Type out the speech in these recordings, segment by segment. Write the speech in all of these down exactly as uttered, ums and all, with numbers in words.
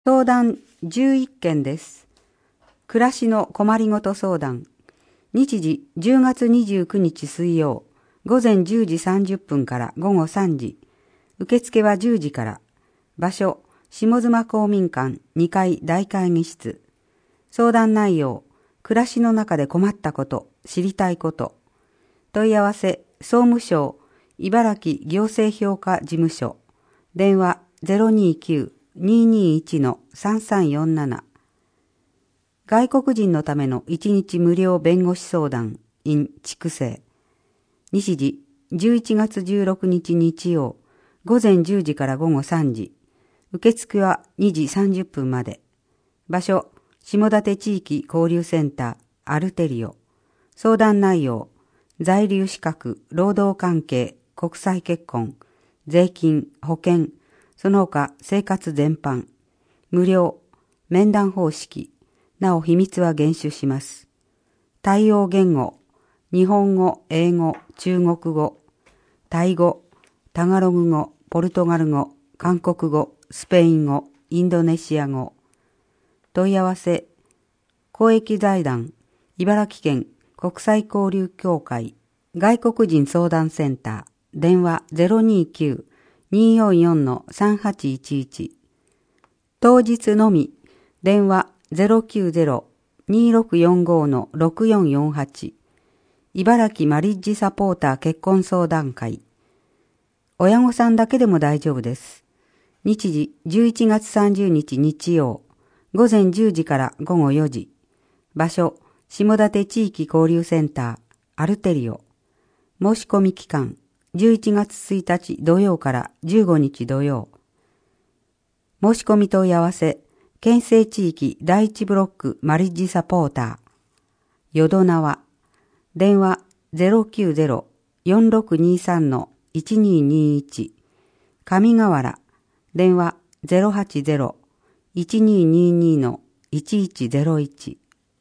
相談じゅういっけんです。暮らしの困りごと相談。日時じゅうがつにじゅうくにち水曜、午前じゅうじさんじゅっぷんから午後さんじ。受付はじゅうじから。場所、下妻公民館にかい大会議室。相談内容、暮らしの中で困ったこと、知りたいこと。問い合わせ、総務省、茨城行政評価事務所。電話 ゼロにきゅう にーにーいち さんさんよんなな。外国人のためのいちにち無料弁護士相談 in 筑西。日時じゅういちがつじゅうろくにち日曜、午前じゅうじから午後さんじ。受付はにじさんじゅっぷんまで。場所、下館地域交流センターアルテリオ。相談内容、在留資格、労働関係、国際結婚、税金、保険、その他生活全般。無料、面談方式、なお秘密は厳守します。対応言語、日本語、英語、中国語、タイ語、タガログ語、ポルトガル語、韓国語、スペイン語、インドネシア語。問い合わせ、公益財団、茨城県国際交流協会、外国人相談センター、電話 ゼロにきゅう にーよんよん さんはちいちいち。当日のみ、電話 ゼロきゅうゼロ にーろくよんご ろくよんよんはち。茨城マリッジサポーター結婚相談会。親御さんだけでも大丈夫です。日時じゅういちがつさんじゅうにち日曜、午前じゅうじから午後よじ。場所、下館地域交流センター、アルテリオ。申し込み期間、じゅういちがつついたち土曜からじゅうごにち土曜。申し込み問い合わせ、県西地域だいいちブロックマリッジサポーター、よどなわ。電話 ゼロきゅうゼロ よんろくにさん いちにーにーいち。上河原。電話 ゼロはちゼロ いちにーにーにー いちいちゼロいち。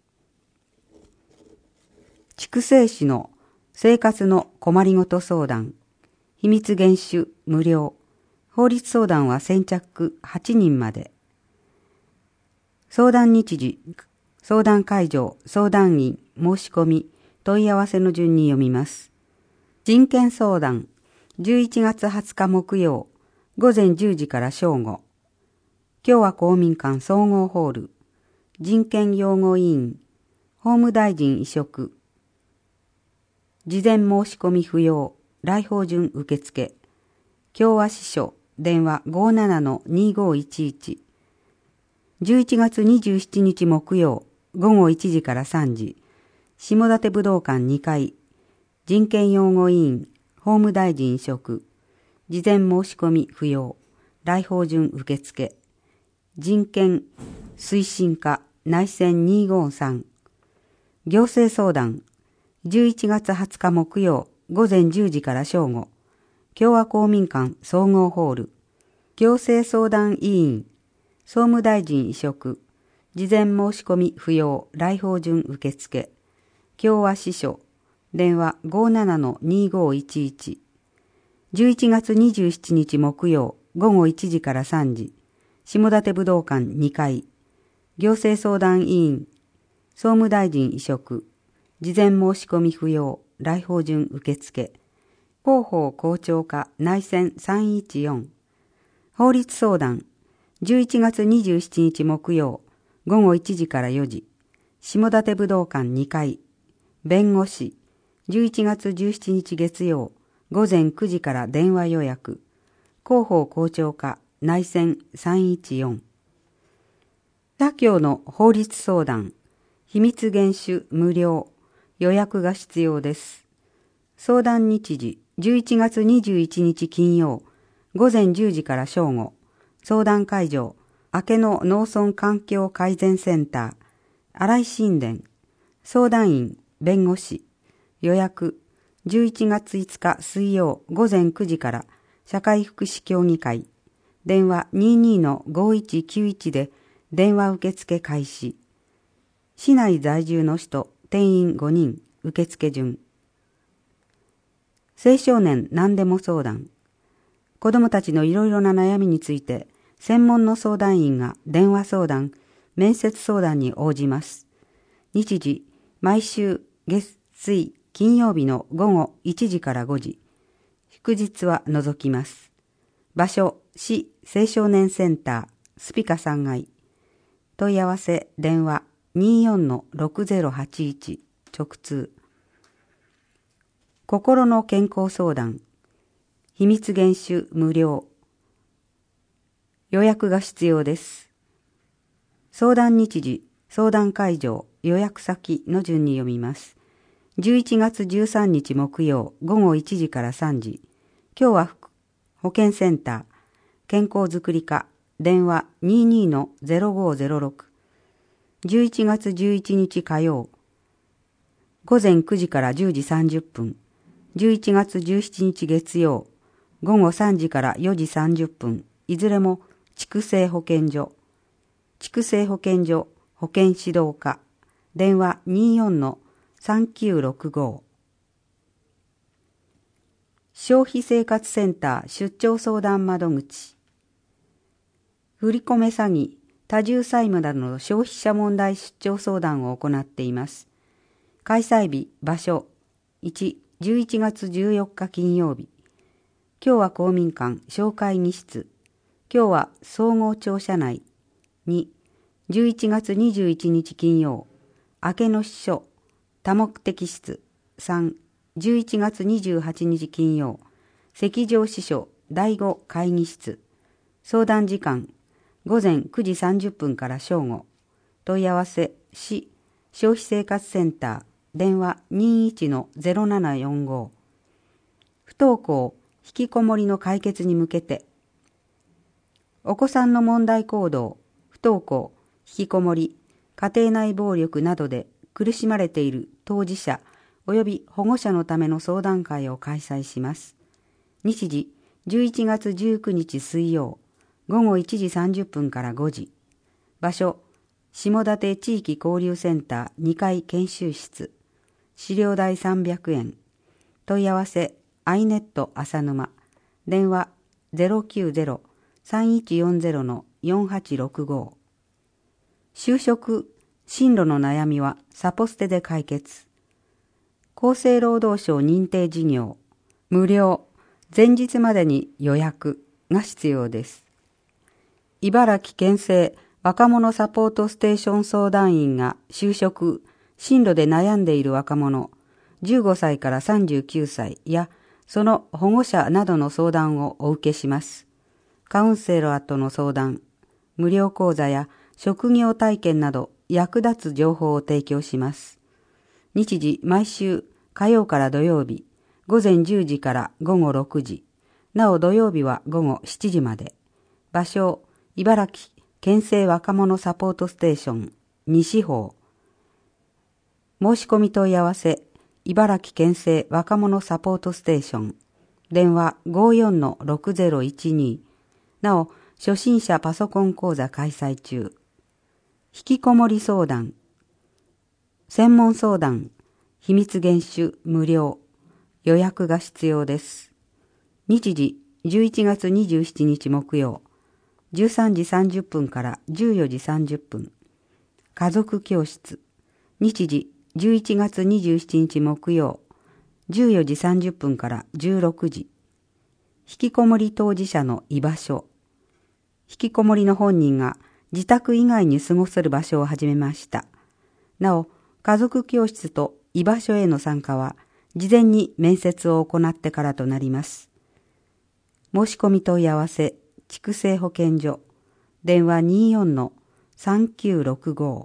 筑西市の生活の困りごと相談。秘密厳守無料。法律相談は先着はちにんまで。相談日時、相談会場、相談員、申し込み、問い合わせの順に読みます。人権相談、じゅういちがつはつか木曜、午前じゅうじから正午。共和公民館総合ホール、人権擁護委員、法務大臣委嘱。事前申し込み不要、来訪順受付。共和支所、電話 ごーなな にーごーいちいち。じゅういちがつにじゅうしちにち木曜、午後いちじからさんじ。下館武道館にかい。人権擁護委員、法務大臣委嘱。事前申し込み不要、来訪順受付。人権推進課内線にーごーさん。行政相談、じゅういちがつはつか木曜、午前じゅうじから正午。共和公民館総合ホール。行政相談委員、総務大臣委嘱。事前申し込み不要、来訪順受付。共和支所、電話 ごーなな にーごーいちいち。じゅういちがつにじゅうしちにち木曜、午後いちじからさんじ。下館武道館にかい。行政相談委員、総務大臣委嘱。事前申し込み不要、来訪順受付。広報校長課内線さんいちよん。法律相談、じゅういちがつにじゅうしちにち木曜、午後いちじからよじ。下館武道館にかい。弁護士、じゅういちがつじゅうしちにち月曜、午前くじから電話予約。広報校長課内線さんいちよん。他協の法律相談、秘密厳守無料。予約が必要です。相談日時、じゅういちがつにじゅういちにち金曜、午前じゅうじから正午。相談会場、明野農村環境改善センター、新井新田。相談員、弁護士。予約、じゅういちがついつか水曜、午前くじから社会福祉協議会。電話 にーにーのごーいちきゅういち で電話受付開始。市内在住の人、定員ごにん、受付順。青少年何でも相談。子どもたちのいろいろな悩みについて、 専門の相談員が電話相談、面接相談に応じます。日時、毎週月水金曜日の午後いちじからごじ、祝日は除きます。場所、市青少年センター、スピカさん階。問い合わせ、電話 にじゅうよんのろくぜろはちいち 直通。心の健康相談、秘密厳守無料。予約が必要です。相談日時、相談会場、予約先の順に読みます。じゅういちがつじゅうさんにち木曜午後いちじからさんじ。今日は保健センター、健康づくり課、電話 にじゅうにのゼロごゼロろく。じゅういちがつじゅういちにち火曜、午前くじからじゅうじさんじゅっぷん。じゅういちがつじゅうしちにち月曜、午後さんじからよじさんじゅっぷん。いずれも畜生保健所。畜生保健所保健指導課。電話 にじゅうよんのさんきゅうろくご。消費生活センター出張相談窓口。振り込め詐欺、多重債務などの消費者問題出張相談を行っています。開催日、場所、いち、じゅういちがつじゅうよっか金曜日。今日は公民館、紹介に室。今日は総合庁舎内。に、じゅういちがつにじゅういちにち金曜。明けの支所、多目的室。さん、じゅういちがつにじゅうはちにち金曜。赤条支所、だいご会議室。相談時間、午前くじさんじゅっぷんから正午。問い合わせ、市、消費生活センター、電話 にじゅういちのゼロななよんご。不登校、引きこもりの解決に向けて、お子さんの問題行動、不登校、引きこもり、家庭内暴力などで苦しまれている当事者及び保護者のための相談会を開催します。日時、じゅういちがつじゅうくにち水曜、午後いちじさんじゅっぷんからごじ。場所、下館地域交流センターにかい研修室。資料代さんびゃくえん。問い合わせ、アイネット浅沼。電話 ゼロきゅうゼロ さんいちよんゼロ のよんはちろくご。就職、進路の悩みはサポステで解決。厚生労働省認定事業、無料、前日までに予約が必要です。茨城県政若者サポートステーション相談員が就職、進路で悩んでいる若者、じゅうごさいからさんじゅうきゅうさいやその保護者などの相談をお受けします。カウンセラーとの相談、無料講座や職業体験など役立つ情報を提供します。日時、毎週火曜から土曜日、午前じゅうじから午後ろくじ、なお土曜日は午後しちじまで。場所、茨城県政若者サポートステーション、西方。申し込み問い合わせ、茨城県政若者サポートステーション。電話 ごじゅうよんのろくぜろいちに。なお、初心者パソコン講座開催中。引きこもり相談。専門相談。秘密厳守無料。予約が必要です。日時、じゅういちがつにじゅうしちにち木曜。じゅうさんじさんじゅっぷんからじゅうよじさんじゅっぷん。家族教室。日時、じゅういちがつにじゅうしちにち木曜。じゅうよじさんじゅっぷんからじゅうろくじ。引きこもり当事者の居場所。引きこもりの本人が自宅以外に過ごせる場所を始めました。なお、家族教室と居場所への参加は、事前に面接を行ってからとなります。申し込み問い合わせ、畜生保健所、電話 にじゅうよんのさんきゅうろくご。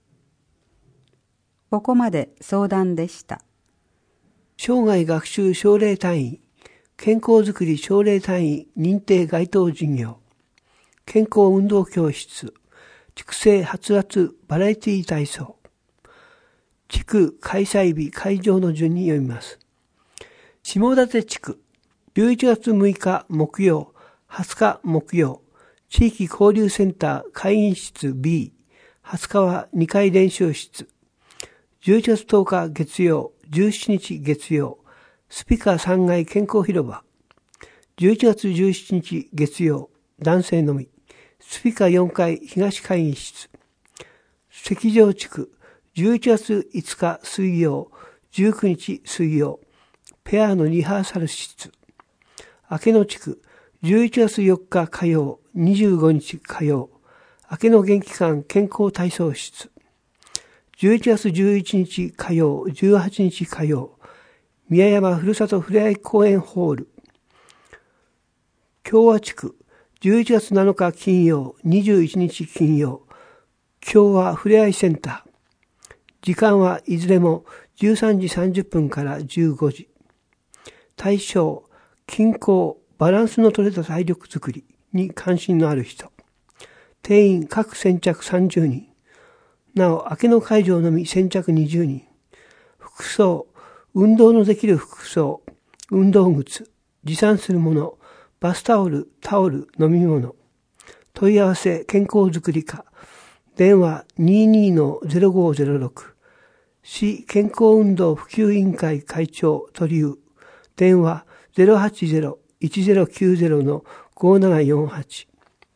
ここまで相談でした。 生涯学習奨励単位、健康づくり奨励単位認定該当事業、健康運動教室、畜生はつらつバラエティ体操、地区開催日会場の順に読みます。下館地区、じゅういちがつむいか木曜、はつか木曜、地域交流センター会議室 B、はつかはにかい練習室、じゅういちがつとおか月曜、じゅうしちにち月曜、スピカさんがい健康広場、じゅういちがつじゅうしちにち月曜、男性のみ、 スピカよんかい東会議室。赤城地区、じゅういちがついつか水曜、じゅうくにち水曜、ペアのリハーサル室。明野地区、じゅういちがつよっか火曜、にじゅうごにち火曜、明野元気館健康体操室。じゅういちがつじゅういちにち火曜、じゅうはちにち火曜、宮山ふるさとふれあい公園ホール。共和地区、じゅういちがつなのか金曜、にじゅういちにち金曜、共和ふれあいセンター。時間はいずれもじゅうさんじさんじゅっぷんからじゅうごじ。対象、均衡、バランスの取れた体力づくりに関心のある人。定員各先着さんじゅうにん。なお、明けの会場のみ先着にじゅうにん。服装、運動のできる服装、運動靴、持参するもの、バスタオル、タオル、飲み物。問い合わせ、健康づくり課。電話 にじゅうにのゼロごゼロろく。市健康運動普及委員会会長鳥生。電話 ゼロはちゼロ いちゼロきゅうゼロのごななよんはち。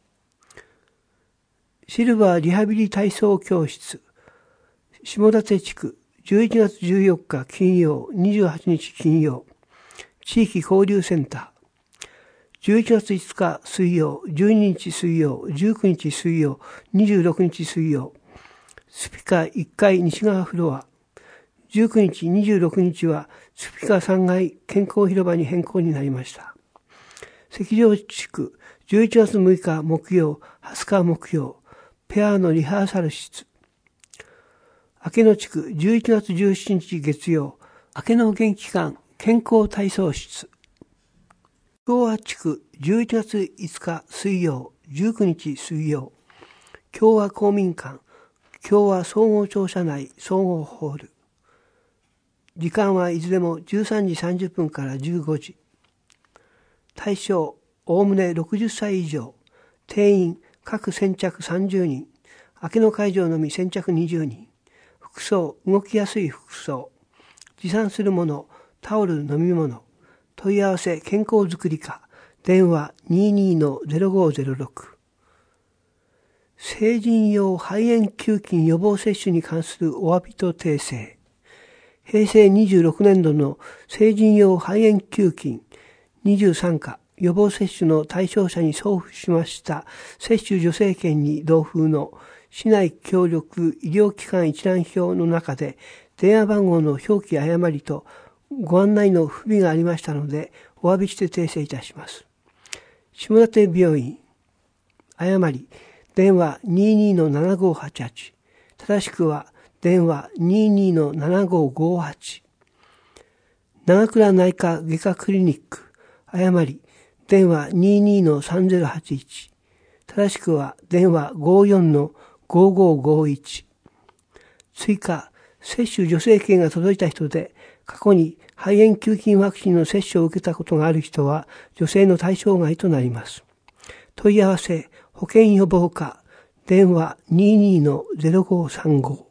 シルバーリハビリ体操教室。下館地区、じゅういちがつじゅうよっか金曜、にじゅうはちにち金曜。地域交流センター。じゅういちがついつか水曜、じゅうににち水曜、じゅうくにち水曜、にじゅうろくにち水曜。スピカいっかい西側フロア。じゅうくにち、にじゅうろくにちはスピカさんがい健康広場に変更になりました。赤城地区、じゅういちがつむいか木曜、はつか木曜、ペアのリハーサル室。明野地区、じゅういちがつじゅうしちにち月曜、明野元気館健康体操室。共和地区、じゅういちがついつか水曜、じゅうくにち水曜、共和公民館、共和総合庁舎内総合ホール。時間はいずれもじゅうさんじさんじゅっぷんからじゅうごじ。対象、おおむねろくじゅっさい以上。定員、各先着さんじゅうにん。明けの会場のみ先着にじゅうにん。服装、動きやすい服装。持参するもの、タオル、飲み物。問い合わせ、健康づくり課。電話 にじゅうにのゼロごゼロろく。成人用肺炎球菌予防接種に関するお詫びと訂正。へいせいにじゅうろくねんどの成人用肺炎球菌にじゅうさんか予防接種の対象者に送付しました接種助成券に同封の市内協力医療機関一覧表の中で電話番号の表記誤りとご案内の不備がありましたのでお詫びして訂正いたします。下館病院誤り電話 にじゅうにのななごーはちはち。正しくは電話 にじゅうにのななごーごーはち。長倉内科外科クリニック。誤り電話 にじゅうにのさんぜろはちいち。正しくは電話 ごじゅうよんのごーごーごーいち。追加、接種助成券が届いた人で、過去に肺炎球菌ワクチンの接種を受けたことがある人は、助成の対象外となります。問い合わせ、保健予防課、電話 にじゅうにのゼロごーさんご。